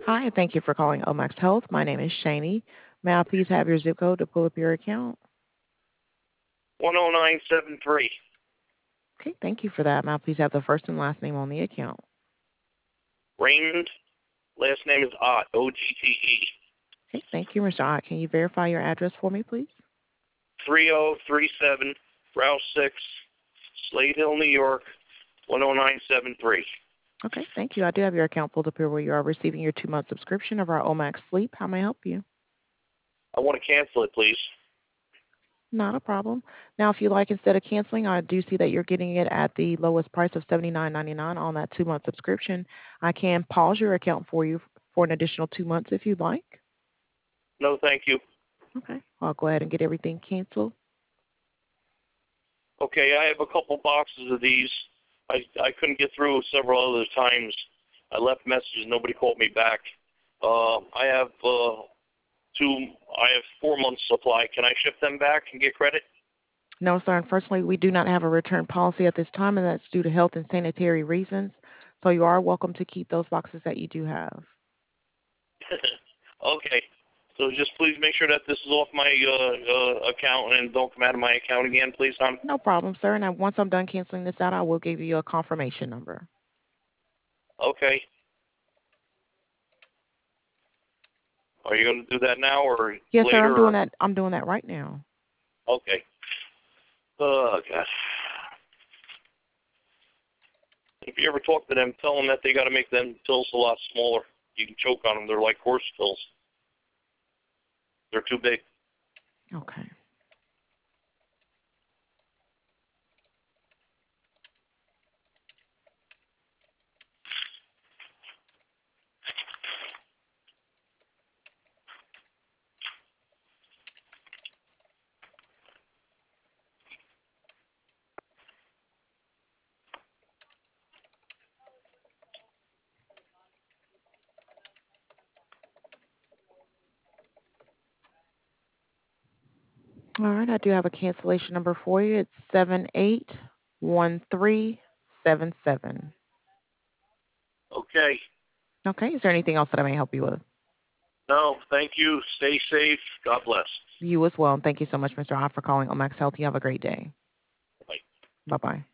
Hi, and thank you for calling Omax Health. My name is Shani. May I please have your zip code to pull up your account? 10973. Okay, thank you for that. May I please have the first and last name on the account? Raymond. Last name is Ott, O-G-T-E. Okay, thank you, Mr. Ott. Can you verify your address for me, please? 3037 Route 6, Slade Hill, New York, 10973. Okay, thank you. I do have your account pulled up here where you are receiving your 2-month subscription of our Omax Sleep. How may I help you? I want to cancel it, please. Not a problem. Now, if you like, instead of canceling, I do see that you're getting it at the lowest price of $79.99 on that 2-month subscription. I can pause your account for you for an additional 2 months if you'd like. No, thank you. Okay, I'll go ahead and get everything canceled. Okay, I have a couple boxes of these. I couldn't get through several other times. I left messages. Nobody called me back. I have 4 months supply. Can I ship them back and get credit? No, sir. Unfortunately, we do not have a return policy at this time, and that's due to health and sanitary reasons. So you are welcome to keep those boxes that you do have. Okay. So just please make sure that this is off my account and don't come out of my account again, please, hon. No problem, sir. And once I'm done canceling this out, I will give you a confirmation number. Okay. Are you going to do that now or Yes, sir. later? I'm doing that right now. Okay. Oh, God. If you ever talk to them, tell them that they got to make them pills a lot smaller. You can choke on them. They're like horse pills. They're too big. Okay. All right. I do have a cancellation number for you. It's 781377. Okay. Okay. Is there anything else that I may help you with? No, thank you. Stay safe. God bless. You as well. And thank you so much, Mr. Ott, for calling Omax Health. You have a great day. Bye. Bye-bye.